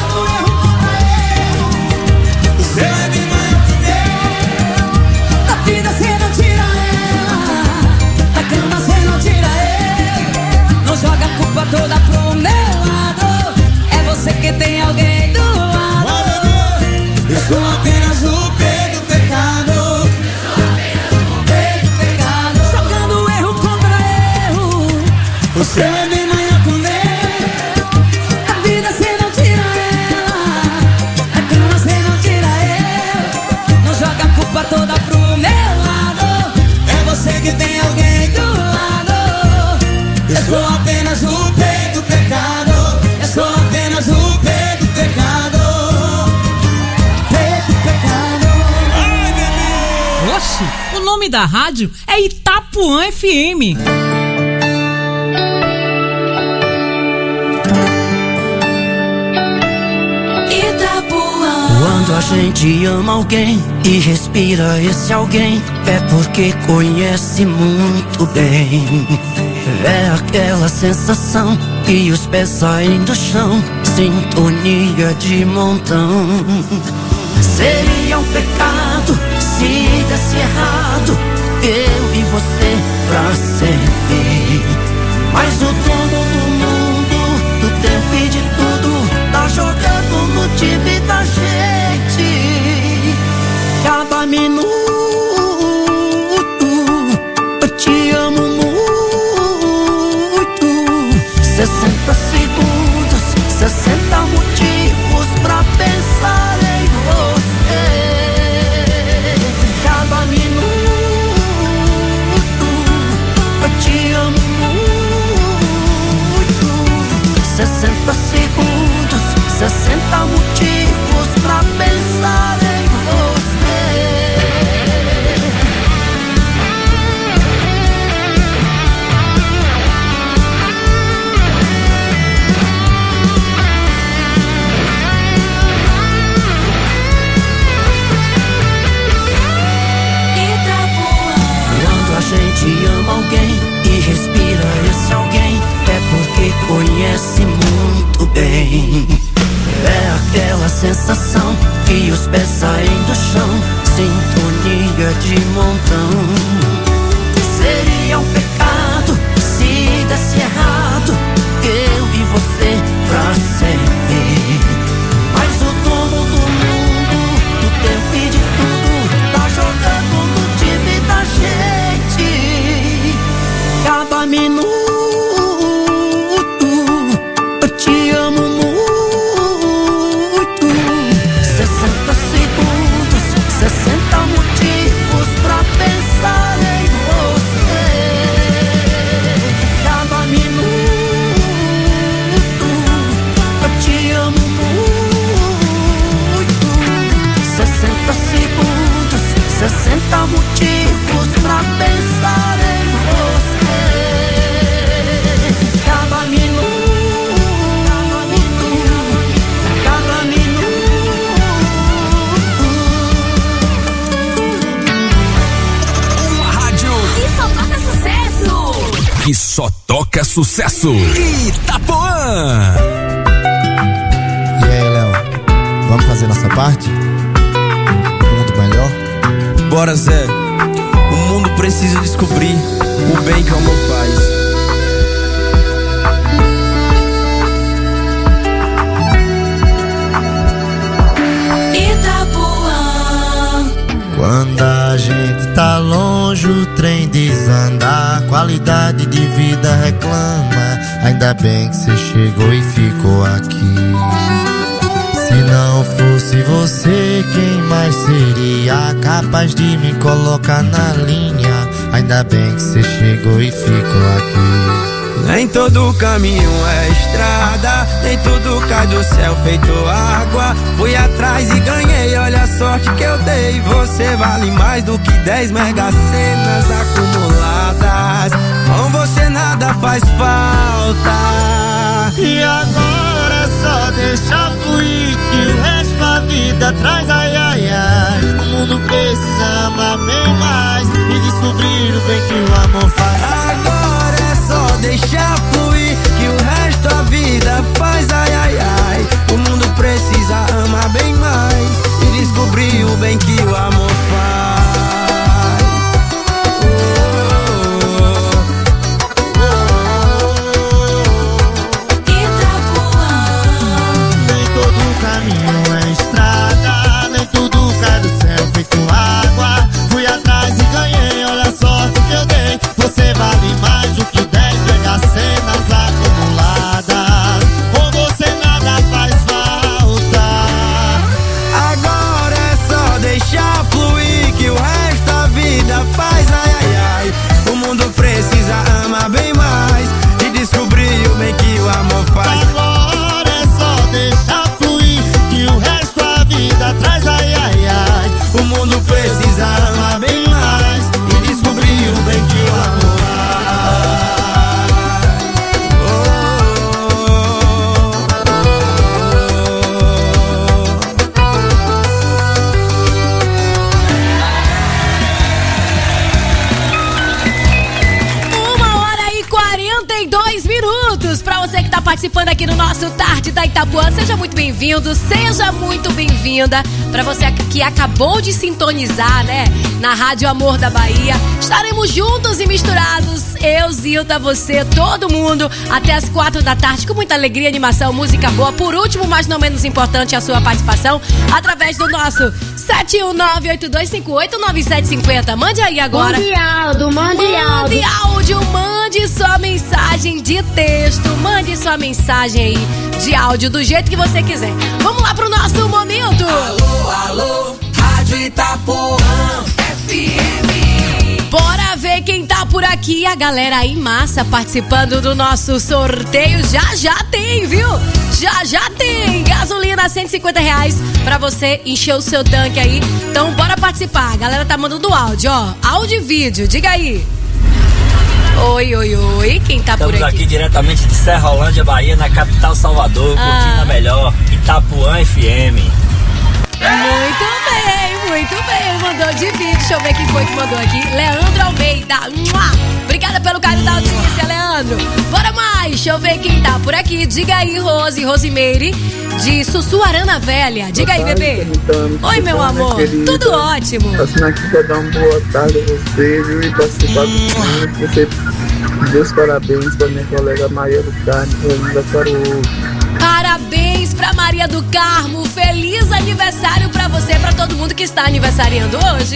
O seu é bem maior que o meu.
Da vida cê não tira ela, da cama cê não tira ele. Não joga a culpa toda pro meu lado. É você que tem alguém do lado.
Eu sou apenas o P do pecado.
P do pecado. Jogando erro contra erro.
O seu é bem maior que o meu.
Da vida cê não tira ela, da cama cê não tira ele. Não joga a culpa toda pro meu lado.
É você que tem alguém do lado. Eu sou apenas o P do pecado. Eu sou apenas o P do pecado.
P do pecado.
Ai, bebê!
Oxe, o nome da rádio é Itapuã FM.
Quando a gente ama alguém e respira esse alguém, é porque conhece muito bem. É aquela sensação que os pés saem do chão, sintonia de montão. Seria um pecado se desse errado, eu e você pra sempre. Mas o dono do mundo, do tempo e de tudo, time da gente. Cada minuto eu te amo muito. 60 segundos, 60 motivos pra pensar em você. Cada minuto eu te amo muito. 60 segundos, 60 motivos pra pensar em você. Quando a gente ama alguém e respira esse alguém, é porque conhece muito bem. É aquela sensação que os pés saem do chão, sintonia de montão. Seria um pecado se desse errado, eu e você pra sempre. Mas o dono do mundo, do tempo e de tudo, tá jogando no time da gente. Cada minuto eu te amo muito. 60 segundos, 60 motivos pra pensar em você. Cada minuto eu te amo muito. 60 segundos, 60 motivos pra pensar em você. Cada minuto, cada minuto.
Uma rádio
E só toca sucesso.
que só toca sucesso. Itapuã.
E aí, Léo? Vamos fazer nossa parte? Um mundo melhor?
Bora, Zé. O mundo precisa descobrir o bem que o amor faz.
Quando a gente tá longe, o trem desanda, qualidade de vida reclama. Ainda bem que você chegou e ficou aqui. Se não fosse você, quem mais seria capaz de me colocar na linha? Ainda bem que você chegou e ficou aqui.
Nem todo caminho é estrada, nem tudo cai do céu feito água. Fui atrás e ganhei, olha a sorte que eu dei. Você vale mais do que 10 megacenas acumuladas. Com você nada faz falta.
E agora é só deixar fluir, que o resto da vida traz ai ai ai. O mundo precisa amar bem mais e descobrir o bem que o amor faz.
Agora é só deixar fluir, que o resto da vida faz ai ai ai. O mundo precisa amar bem mais e descobrir o bem que o amor faz.
Nem todo caminho é estrada, nem tudo cai do céu feito água. Fui atrás e ganhei, olha a sorte que eu dei. Você vale mais do que 10 mega cena
participando aqui no nosso Tarde da Itapuã. Seja muito bem-vindo, seja muito bem-vinda. Pra você que acabou de sintonizar, né, na Rádio Amor da Bahia. Estaremos juntos e misturados, eu, Zilda, você, todo mundo, até as 4 da tarde, com muita alegria, animação, música boa. Por último, mas não menos importante, a sua participação através do nosso 71982589750. Mande aí agora.
Mande
áudio, mande sua mensagem de texto, mande sua mensagem aí de áudio do jeito que você quiser. Vamos lá pro nosso momento.
Alô, Rádio Itapuã FM.
Bora ver quem tá por aqui. A galera aí massa participando do nosso sorteio. Já tem, viu? Já tem gasolina R$150 pra você encher o seu tanque aí. Então bora participar. A galera tá mandando áudio, ó. Áudio e vídeo, diga aí. Oi, quem tá por aqui?
Estamos aqui diretamente de Serrolândia, Bahia, na capital Salvador, curtindo a melhor Itapuã FM.
Muito bem, mandou de vídeo. Deixa eu ver quem foi que mandou aqui. Leandro Almeida. Obrigada pelo carinho da audiência, Leandro. Bora mais, deixa eu ver quem tá por aqui. Diga aí, Rosimeire, de Sussuarana Velha. Diga aí, bebê. Oi, meu amor. Tudo ótimo.
Passando aqui pra dar uma boa tarde a você, viu? E participar do programa. Você deu os parabéns pra minha colega Maria do Carmo, que aniversário hoje.
Parabéns pra Maria do Carmo. Feliz aniversário pra você, pra todo mundo que está aniversariando hoje.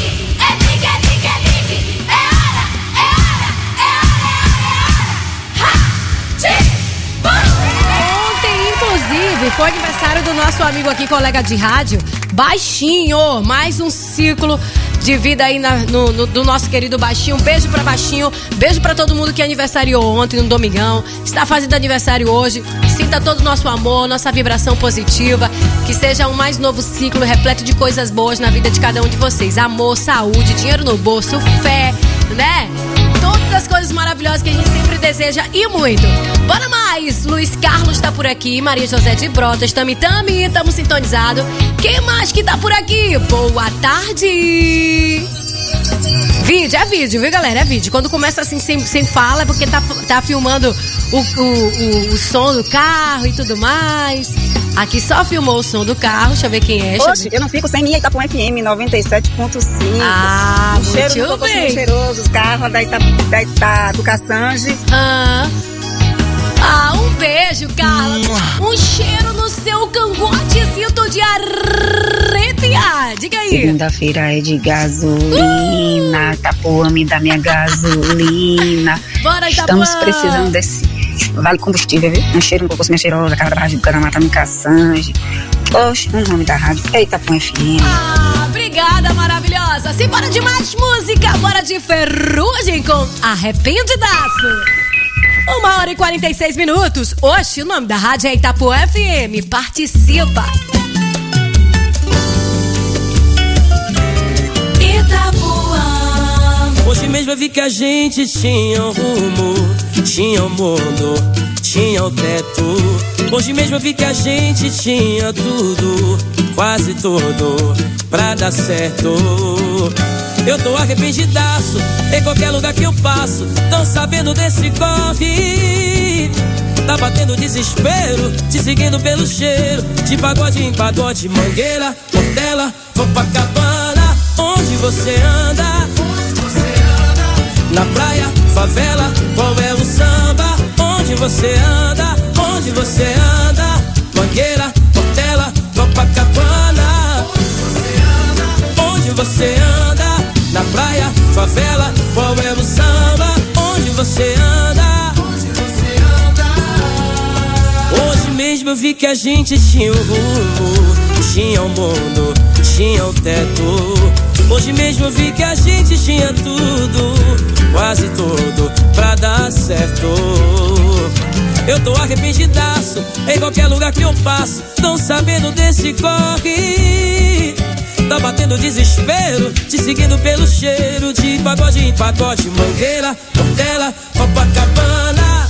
Ontem, inclusive, foi aniversário do nosso amigo aqui, colega de rádio, Baixinho. Mais um ciclo de vida aí do nosso querido Baixinho. Um beijo pra Baixinho, beijo pra todo mundo que aniversariou ontem, no domingão, está fazendo aniversário hoje. Sinta todo o nosso amor, nossa vibração positiva, que seja um mais novo ciclo repleto de coisas boas na vida de cada um de vocês. Amor, saúde, dinheiro no bolso, fé, né? Todas as coisas maravilhosas que a gente sempre deseja e muito. Bora mais! Luiz Carlos tá por aqui, Maria José de Brotas, Tami, tamo sintonizado. Quem mais que tá por aqui? Boa tarde! Vídeo, é vídeo, viu, galera? É vídeo. Quando começa assim sem fala é porque tá filmando o som do carro e tudo mais. Aqui só filmou o som do carro. Deixa eu ver quem é.
Hoje eu não fico sem minha Itapuã FM 97.5.
Ah,
muito cheiro do bem. Cheiroso, os carros do Caçange.
Um beijo, Carla. Um cheiro no seu cangote, sinto de arrepiar. Diga aí.
Segunda-feira é de gasolina. Itapuã, me dá minha gasolina.
Bora, Itapuã.
Estamos precisando desse vale combustível, viu? Um cheiro, um pouco minha cheirosa, cara da Rádio do Canamá, tá no Caçange. Poxa, o nome da rádio é Itapuã FM.
Obrigada, maravilhosa. Simbora de mais música, bora de Ferrugem com Arrependidaço. 1h46. Hoje o nome da rádio é Itapuã FM. Participa.
Itapuã.
Hoje mesmo eu vi que a gente tinha um rumo, tinha um mundo, tinha um teto. Hoje mesmo eu vi que a gente tinha tudo, quase tudo, pra dar certo. Eu tô arrependidaço, em qualquer lugar que eu passo, tão sabendo desse corre. Tá batendo desespero, te seguindo pelo cheiro, de pagode em pagode, Mangueira, Portela, Copacabana. Onde você anda? Na praia, favela, qual é o samba? Onde você anda? Onde você anda? Mangueira, Portela, Copacabana. Onde você anda? Na praia, favela, qual é o samba? Onde você anda? Hoje mesmo eu vi que a gente tinha um rumo, tinha um mundo, tinha um teto. Hoje mesmo eu vi que a gente tinha tudo, quase tudo, pra dar certo. Eu tô arrependidaço, em qualquer lugar que eu passo, tão sabendo desse corre. Tá batendo desespero, te seguindo pelo cheiro, de pagode em pagode, Mangueira, Portela, Copacabana.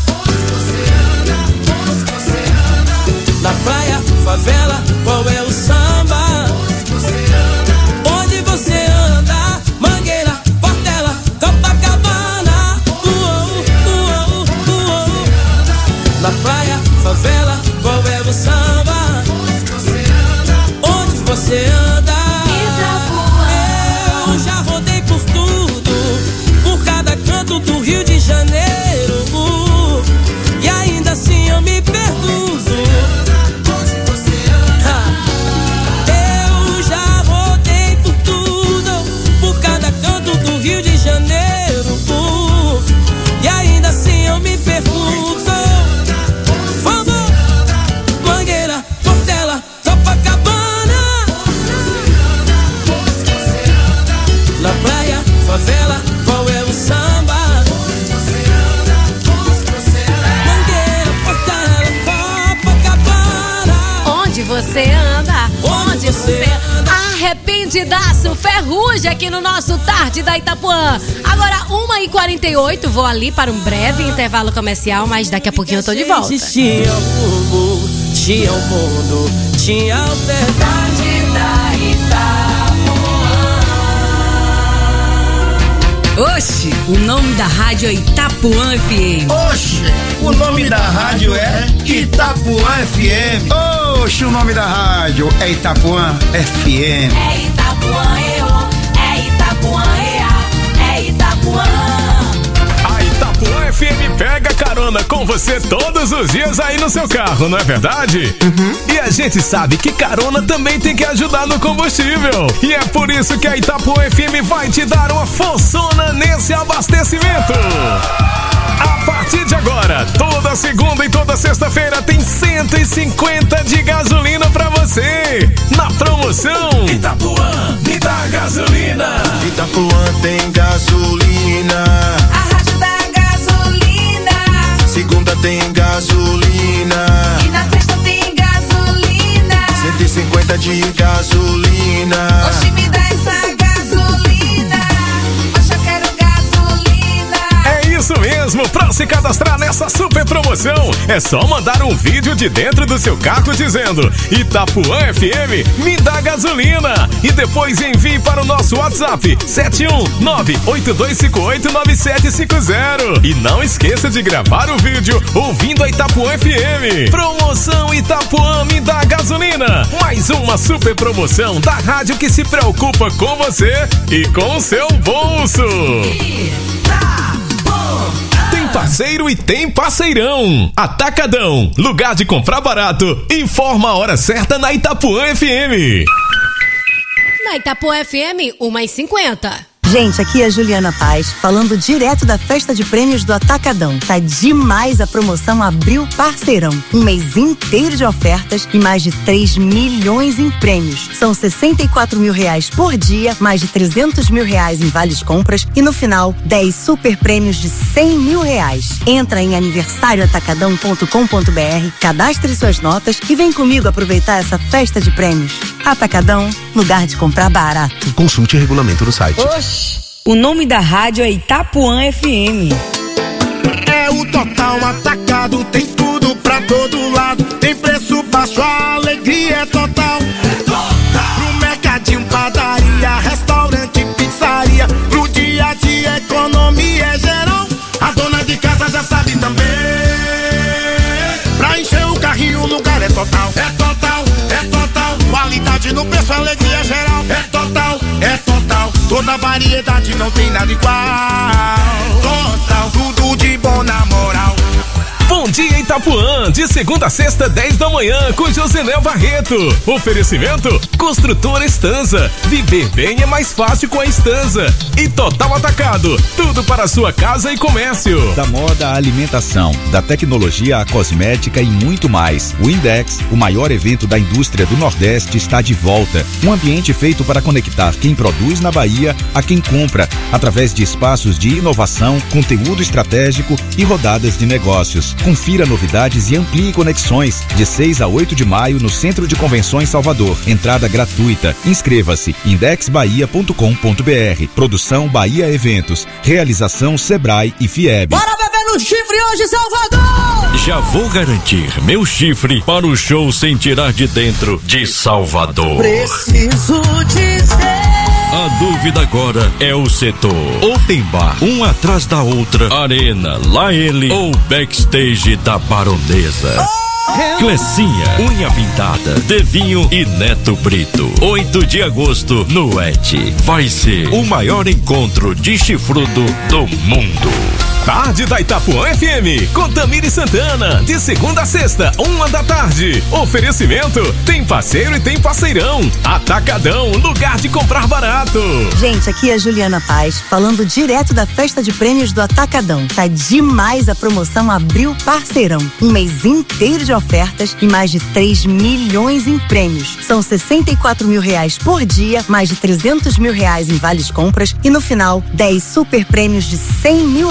Na praia, favela, qual é o samba? Onde você anda? Mangueira, Portela, Copacabana. Na praia,
arrependidaço, ferrugem aqui no nosso Tarde da Itapuã. Agora 1h48, vou ali para um breve intervalo comercial, mas daqui a pouquinho eu tô de volta.
Tinha o mundo, tinha o mundo, tinha a verdade da Itapuã.
Oxe, o nome da rádio é Itapuã FM.
Oxe, o nome da rádio é Itapuã FM.
Oxe, o nome da rádio é Itapuã FM.
É Itapuã, é Itapuã, é Itapuã.
A Itapuã FM pega carona com você todos os dias aí no seu carro, não é verdade? E a gente sabe que carona também tem que ajudar no combustível. E é por isso que a Itapuã FM vai te dar uma forçona nesse abastecimento. A partir de agora, toda segunda e toda sexta-feira tem 150 de gasolina pra você. Na promoção
Itapuã, me dá gasolina.
Itapuã tem gasolina.
A rádio da gasolina.
Segunda tem gasolina.
E na sexta tem gasolina.
150 de gasolina.
Oxe, me dá essa gasolina. Oxe, eu quero gasolina.
É isso mesmo, pra se cadastrar nessa super promoção, é só mandar um vídeo de dentro do seu carro dizendo Itapuã FM, me dá gasolina. E depois envie para o nosso WhatsApp 71982589750. E não esqueça de gravar o vídeo ouvindo a Itapuã FM. Promoção Itapuã, me dá gasolina. Mais uma super promoção da rádio que se preocupa com você e com o seu bolso. Tem parceiro e tem parceirão. Atacadão, lugar de comprar barato. Informa a hora certa na Itapuã FM.
Na Itapuã FM, 1h50.
Gente, aqui é a Juliana Paz, falando direto da festa de prêmios do Atacadão. Tá demais a promoção Abril Parceirão. Um mês inteiro de ofertas e mais de 3 milhões em prêmios. São 64 mil reais por dia, mais de 300 mil reais em vales compras e no final, 10 super prêmios de 100 mil reais. Entra em aniversarioatacadão.com.br, cadastre suas notas e vem comigo aproveitar essa festa de prêmios. Atacadão, lugar de comprar barato.
Consulte o regulamento no site.
Oxi, o nome da rádio é Itapuã FM.
É o Total Atacado, tem tudo pra todo lado. Tem preço baixo, a alegria é total. Pro mercadinho, padaria, restaurante, pizzaria. Pro dia a dia, economia é geral. A dona de casa já sabe também. Pra encher o carrinho, o lugar é total. É total, é total. Qualidade no preço, alegria geral. É total, é total. Toda variedade, não tem nada igual. Total, tudo de bom na moral.
Bom dia Itapuã, de segunda a sexta, 10 da manhã, com Josenel Barreto. Oferecimento, Construtora Estanza. Viver bem é mais fácil com a Estanza. E Total Atacado, tudo para a sua casa e comércio.
Da moda à alimentação, da tecnologia à cosmética e muito mais. O Index, o maior evento da indústria do Nordeste, está de volta. Um ambiente feito para conectar quem produz na Bahia a quem compra, através de espaços de inovação, conteúdo estratégico e rodadas de negócios. Confira novidades e amplie conexões de 6 a 8 de maio no Centro de Convenções Salvador. Entrada gratuita. Inscreva-se indexbahia.com.br. Produção Bahia Eventos. Realização Sebrae e Fieb.
Bora beber no chifre hoje, Salvador!
Já vou garantir meu chifre para o show sem tirar de dentro de Salvador.
Preciso dizer.
A dúvida agora é o setor. Open bar, um atrás da outra, arena, lá ele ou backstage da Baronesa. Clecinha, unha pintada, Devinho e Neto Brito. 8 de agosto no ET. Vai ser o maior encontro de chifrudo do mundo.
Tarde da Itapuã FM, com Tamires Santana, de segunda a sexta, 1 da tarde. Oferecimento, tem parceiro e tem parceirão. Atacadão, lugar de comprar barato.
Gente, aqui é a Juliana Paz, falando direto da festa de prêmios do Atacadão. Tá demais a promoção Abril Parceirão. Um mês inteiro de ofertas e mais de 3 milhões em prêmios. São 64 mil reais por dia, mais de 300 mil reais em vales compras e no final, 10 super prêmios de 100 mil reais.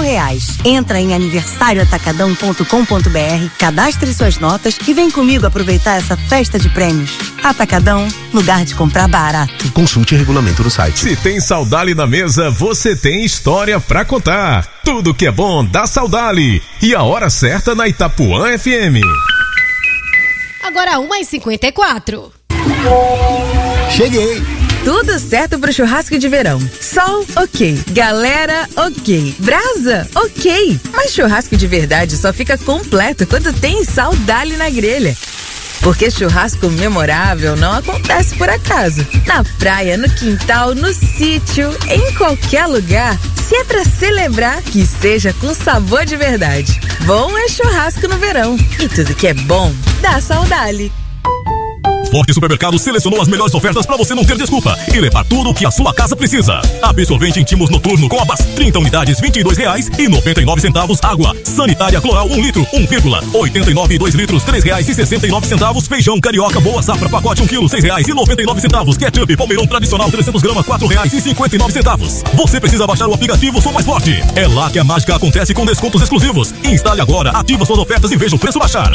Entra em aniversarioatacadão.com.br, cadastre suas notas e vem comigo aproveitar essa festa de prêmios. Atacadão, lugar de comprar barato.
Consulte o regulamento no site.
Se tem Saudali na mesa, você tem história pra contar. Tudo que é bom dá Saudali. E a hora certa na Itapuã FM.
Agora 1h54.
Cheguei.
Tudo certo pro churrasco de verão. Sol, ok. Galera, ok. Brasa, ok. Mas churrasco de verdade só fica completo quando tem Saudali na grelha. Porque churrasco memorável não acontece por acaso. Na praia, no quintal, no sítio, em qualquer lugar. Se é pra celebrar, que seja com sabor de verdade. Bom é churrasco no verão. E tudo que é bom, dá Saudali.
Forte Supermercado selecionou as melhores ofertas para você não ter desculpa e levar tudo o que a sua casa precisa. Absorvente Intimos Noturno com Abas, 30 unidades, R$22,99. Água sanitária Cloral 1 litro, 1,89 e 2 litros, R$3,69. Feijão Carioca Boa Safra, pacote 1 quilo, R$6,99. Ketchup Palmeirão Tradicional, 300 gramas, R$4,59. Você precisa baixar o aplicativo Sou Mais Forte. É lá que a mágica acontece com descontos exclusivos. Instale agora, ative suas ofertas e veja o preço baixar.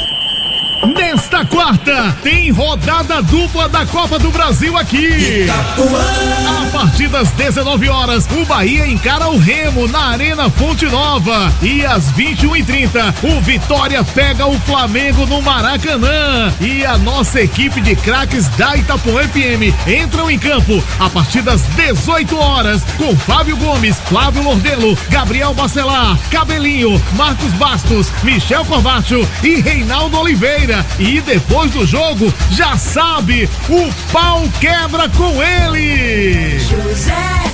Nesta quarta, tem rodada dupla da Copa do Brasil aqui. Itapuã. A partir das 19 horas, o Bahia encara o Remo na Arena Fonte Nova. E às 21h30, o Vitória pega o Flamengo no Maracanã. E a nossa equipe de craques da Itapuã FM entram em campo a partir das 18 horas com Fábio Gomes, Flávio Lordelo, Gabriel Bacelar, Cabelinho, Marcos Bastos, Michel Corbacho e Reinaldo Oliveira. E depois do jogo, já sabe, o pau quebra com ele.
José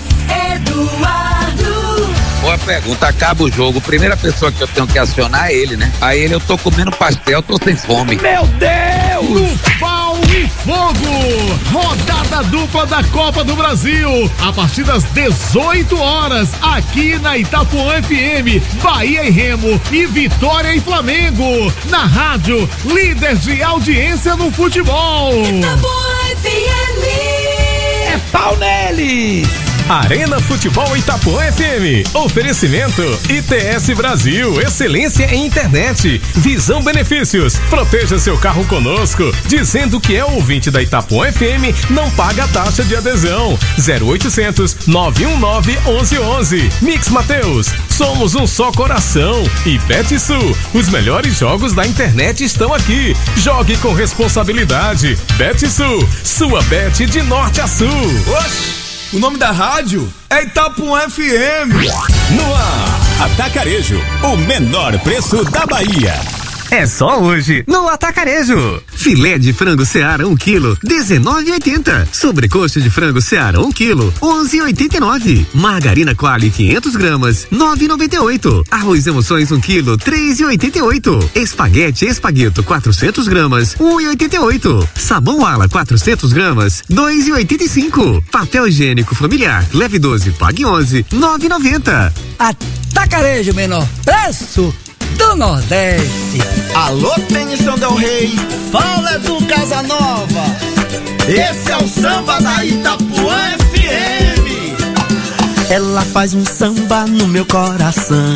Eduardo.
Boa pergunta, acaba o jogo, primeira pessoa que eu tenho que acionar é ele, né? Aí eu tô comendo pastel, tô sem fome.
Meu Deus! No pau e fogo, rodada dupla da Copa do Brasil, a partir das 18 horas, aqui na Itapuã FM, Bahia e Remo e Vitória e Flamengo, na rádio, líder de audiência no futebol.
Itapuã FM.
É pau nele!
Arena Futebol Itapuã FM. Oferecimento ITS Brasil. Excelência em internet. Visão Benefícios. Proteja seu carro conosco. Dizendo que é ouvinte da Itapuã FM, não paga taxa de adesão. 0800 919 1111. Mix Mateus. Somos um só coração. E Betsul. Os melhores jogos da internet estão aqui. Jogue com responsabilidade. Betsul. Sua bet de norte a sul.
Oxi! O nome da rádio é Itapuã FM.
No ar, Atacarejo, o menor preço da Bahia.
É só hoje, no Atacarejo. Filé de frango Seara 1 quilo, R$19,80. Sobrecoxa de frango Seara 1 quilo, R$11,89. Margarina Qualy 500 gramas, R$9,98. Arroz Emoções 1 quilo, R$3,88. Espaguete Espagueto 400 gramas, R$1,88. Sabão Ala 400 gramas, R$2,85. Papel higiênico familiar, leve 12, pague 11, R$9,90.
Atacarejo, menor preço do Nordeste.
Alô, Tênis Del Rey, fala do Casanova. Esse é o samba da Itapuã FM.
Ela faz um samba no meu coração.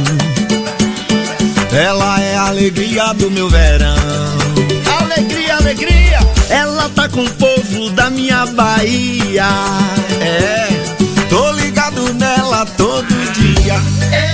Ela é a alegria do meu verão. Alegria, alegria.
Ela tá com o povo da minha Bahia.
É, tô ligado nela todo dia.